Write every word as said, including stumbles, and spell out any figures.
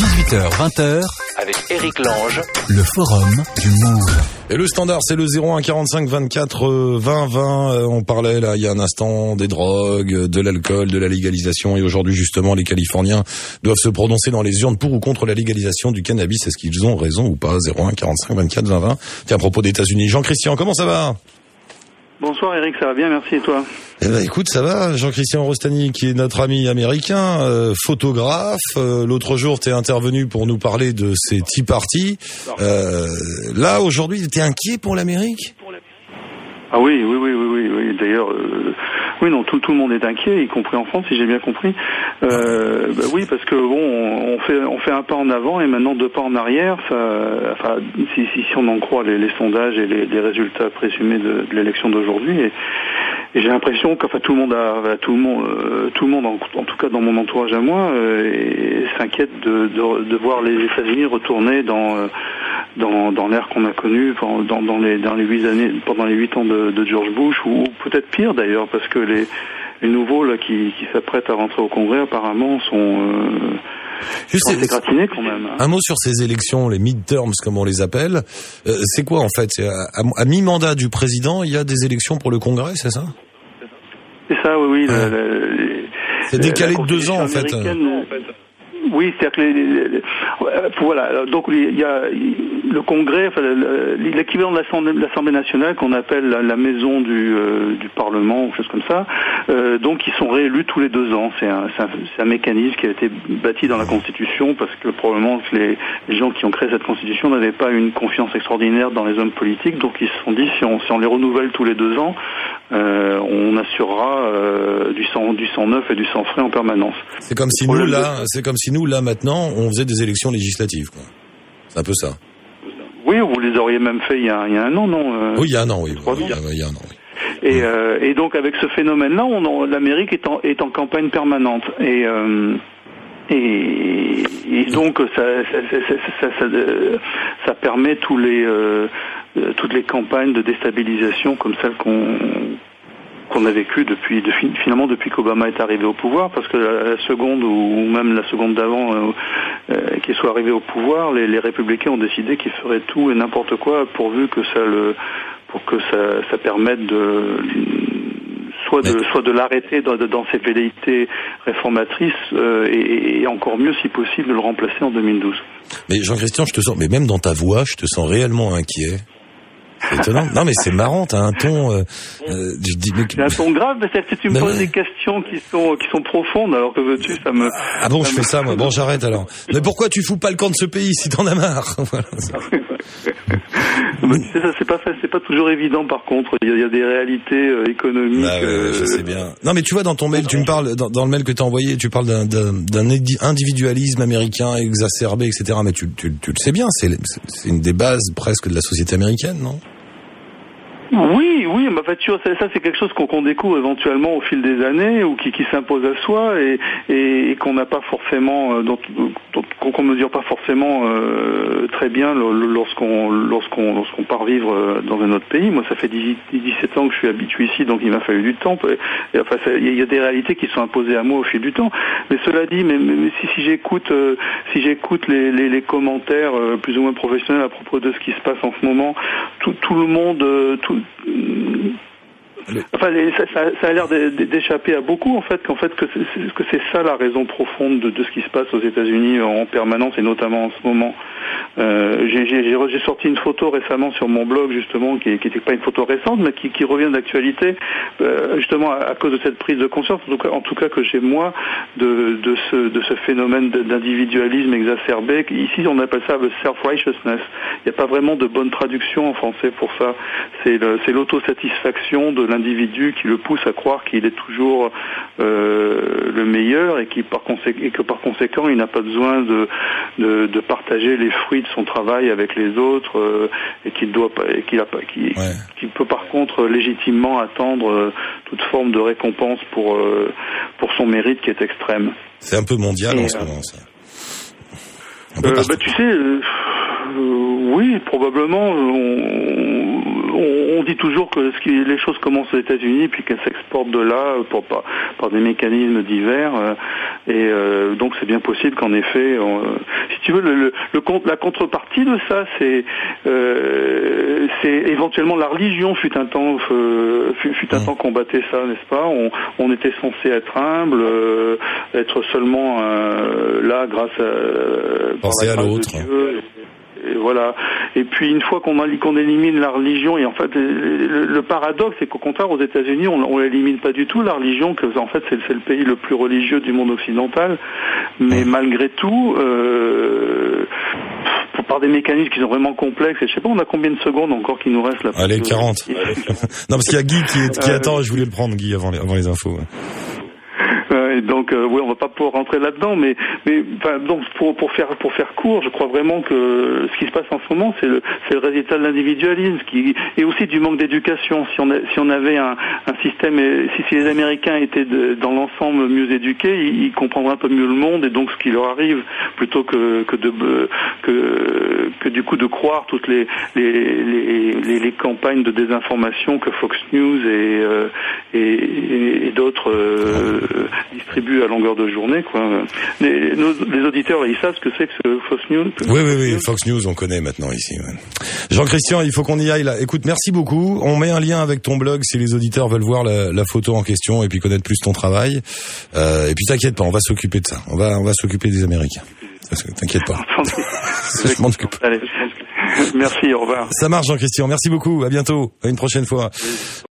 dix-huit heures vingt avec Éric Lange, le forum du Move. Et le standard, c'est le zéro un quarante-cinq vingt-quatre vingt vingt. Euh, on parlait là il y a un instant des drogues, de l'alcool, de la légalisation. Et aujourd'hui, justement, les Californiens doivent se prononcer dans les urnes pour ou contre la légalisation du cannabis. Est-ce qu'ils ont raison ou pas? zéro un quarante-cinq vingt-quatre vingt vingt. Tiens, à propos des États-Unis, Jean-Christian, comment ça va? Bonsoir Eric, ça va bien, merci, et toi? Eh ben écoute, ça va. Jean-Christian Rostani, qui est notre ami américain, euh, photographe. Euh, l'autre jour, t'es intervenu pour nous parler de ces Tea Party. Euh, là, aujourd'hui, t'es inquiet pour l'Amérique? Ah oui, oui, oui, oui, oui, oui. D'ailleurs, euh, oui, non, tout, tout le monde est inquiet, y compris en France, si j'ai bien compris. Euh, bah oui, parce que bon, on fait, on fait un pas en avant et maintenant deux pas en arrière. Ça, enfin, si, si, si on en croit les, les sondages et les, les résultats présumés de, de l'élection d'aujourd'hui. Et, Et j'ai l'impression qu'enfin tout le monde a, tout le monde, euh, tout le monde, en, en tout cas dans mon entourage à moi, euh, et, s'inquiète de, de, de voir les États-Unis retourner dans, euh, dans, dans l'ère qu'on a connue dans, dans les, dans les huit années, pendant les huit ans de, de George Bush, ou, ou peut-être pire d'ailleurs, parce que les, les nouveaux là qui, qui s'apprêtent à rentrer au Congrès apparemment sont euh, Juste gratinés quand même. Hein. Un mot sur ces élections, les midterms comme on les appelle. Euh, c'est quoi en fait? C'est à, à, à mi-mandat du président, il y a des élections pour le Congrès, c'est ça? C'est ça, oui, oui. Ouais. Le, le, c'est décalé de deux ans en fait. Oui, c'est-à-dire que les, les, les, voilà. Donc il y a le Congrès, enfin, l'équivalent de l'Assemblée, de l'Assemblée nationale qu'on appelle la, la maison du, euh, du Parlement ou chose comme ça. Euh, donc ils sont réélus tous les deux ans. C'est un, c'est un, c'est un mécanisme qui a été bâti dans la Constitution parce que probablement que les, les gens qui ont créé cette Constitution n'avaient pas une confiance extraordinaire dans les hommes politiques. Donc ils se sont dit si on, si on les renouvelle tous les deux ans, euh, on assurera euh, du sang, du sang neuf et du sang frais en permanence. C'est comme si nous là, c'est comme si nous là maintenant, on faisait des élections législatives, quoi. C'est un peu ça. Oui, vous les auriez même fait il y a, il y a un an, non euh, Oui, il y a un an, oui. Trois Il y a, ans. il y a un an, oui. Et, euh, et donc avec ce phénomène-là, on en, l'Amérique est en, est en campagne permanente. Et, euh, et, et donc ça, ça, ça, ça, ça, ça permet tous les, euh, toutes les campagnes de déstabilisation comme celle qu'on qu'on a vécu depuis, de, finalement depuis qu'Obama est arrivé au pouvoir, parce que la, la seconde ou même la seconde d'avant euh, euh, qu'il soit arrivé au pouvoir, les, les républicains ont décidé qu'ils feraient tout et n'importe quoi pourvu que ça le, pour que ça, ça permette de soit de, soit de l'arrêter dans, dans ses velléités réformatrices euh, et, et encore mieux si possible de le remplacer en deux mille douze. Mais Jean-Christian, je te sens, mais même dans ta voix, je te sens réellement inquiet. C'est étonnant. Non, mais c'est marrant, t'as un ton, euh, euh, je dis, mais... J'ai un ton grave, mais c'est que tu me poses ouais. des questions qui sont, qui sont profondes, alors que veux-tu, ça me... Ah bon, ça je me... fais ça, moi. Bon, j'arrête, alors. Mais pourquoi tu fous pas le camp de ce pays, si t'en as marre? Voilà. c'est ça, c'est pas, c'est pas toujours évident, par contre. Il y a, il y a des réalités euh, économiques... Bah ouais, euh... je sais bien. Non, mais tu vois, dans ton mail, tu me parles, dans, dans le mail que t'as envoyé, tu parles d'un, d'un, d'un individualisme américain exacerbé, et cetera. Mais tu, tu, tu le sais bien, c'est, c'est une des bases presque de la société américaine, non? Oui, oui, mais en fait, tu vois, ça, ça c'est quelque chose qu'on, qu'on découvre éventuellement au fil des années ou qui, qui s'impose à soi et, et, et qu'on n'a pas forcément, euh, dont, dont, qu'on mesure pas forcément euh, très bien lorsqu'on, lorsqu'on, lorsqu'on part vivre dans un autre pays. Moi, ça fait dix-sept ans que je suis habitué ici, donc il m'a fallu du temps. Et, enfin, il y a des réalités qui sont imposées à moi au fil du temps. Mais cela dit, mais, mais si, si j'écoute, euh, si j'écoute les, les, les commentaires euh, plus ou moins professionnels à propos de ce qui se passe en ce moment, tout, tout le monde, euh, tout Enfin, ça, ça, ça a l'air d'échapper à beaucoup, en fait, qu'en fait que c'est, que c'est ça la raison profonde de, de ce qui se passe aux États-Unis en permanence et notamment en ce moment. Euh, j'ai, j'ai, j'ai sorti une photo récemment sur mon blog justement, qui n'était pas une photo récente, mais qui, qui revient d'actualité, euh, justement à, à cause de cette prise de conscience, en tout cas, en tout cas que j'ai moi de, de ce, de ce phénomène d'individualisme exacerbé. Ici, on appelle ça le self-righteousness. Il n'y a pas vraiment de bonne traduction en français pour ça. C'est, le, c'est l'autosatisfaction de l'individu qui le pousse à croire qu'il est toujours euh, le meilleur et, qui, par conséquent, et que par conséquent il n'a pas besoin de, de, de partager les fruits de son travail avec les autres euh, et qu'il doit pas, et qu'il a pas, qu'il, ouais. qu'il peut par contre légitimement attendre euh, toute forme de récompense pour euh, pour son mérite qui est extrême. C'est un peu mondial et, en ce moment ça. Euh, bah, tu sais. Euh, oui, probablement. On, on, on dit toujours que ce qui, les choses commencent aux États-Unis puis qu'elles s'exportent de là pour, par, par des mécanismes divers. Euh, et euh, donc c'est bien possible qu'en effet, on, si tu veux, le, le, le, la contrepartie de ça, c'est, euh, c'est éventuellement la religion fut un temps, euh, fut, fut un temps combattait ça, n'est-ce pas? On, on était censé être humble, euh, être seulement euh, là grâce à penser à l'autre. Et voilà. Et puis une fois qu'on, qu'on élimine la religion, et en fait le, le paradoxe c'est qu'au contraire aux États-Unis on, on l'élimine pas du tout la religion, que en fait c'est, c'est le pays le plus religieux du monde occidental, mais malgré tout euh, par des mécanismes qui sont vraiment complexes, et je sais pas, on a combien de secondes encore qui nous reste là? Allez, quarante. Non, parce qu'il y a Guy qui, est, qui euh, attend, je voulais le prendre, Guy, avant les, avant les infos. Ouais. Et donc euh, oui, on va pas pouvoir rentrer là-dedans, mais mais enfin donc pour pour faire pour faire court, je crois vraiment que ce qui se passe en ce moment, c'est le c'est le résultat de l'individualisme qui et aussi du manque d'éducation. Si on a, si on avait un un système, si, si les Américains étaient de, dans l'ensemble mieux éduqués, ils, ils comprendraient un peu mieux le monde et donc ce qui leur arrive, plutôt que que de que que du coup de croire toutes les les les les, les campagnes de désinformation que Fox News et euh, et, et, et d'autres euh, distribuent à longueur de journée, quoi. Les, nos, les auditeurs, ils savent ce que c'est que ce Fox News. Que oui, oui, oui, Fox News, on connaît maintenant ici. Ouais. Jean-Christian, il faut qu'on y aille là. Écoute, merci beaucoup. On met un lien avec ton blog si les auditeurs veulent voir la, la photo en question et puis connaître plus ton travail. Euh, et puis t'inquiète pas, on va s'occuper de ça. On va, on va s'occuper des Américains. T'inquiète pas. Je m'en occupe. Allez, merci, au revoir. Ça marche, Jean-Christian. Merci beaucoup. À bientôt. À une prochaine fois. Oui.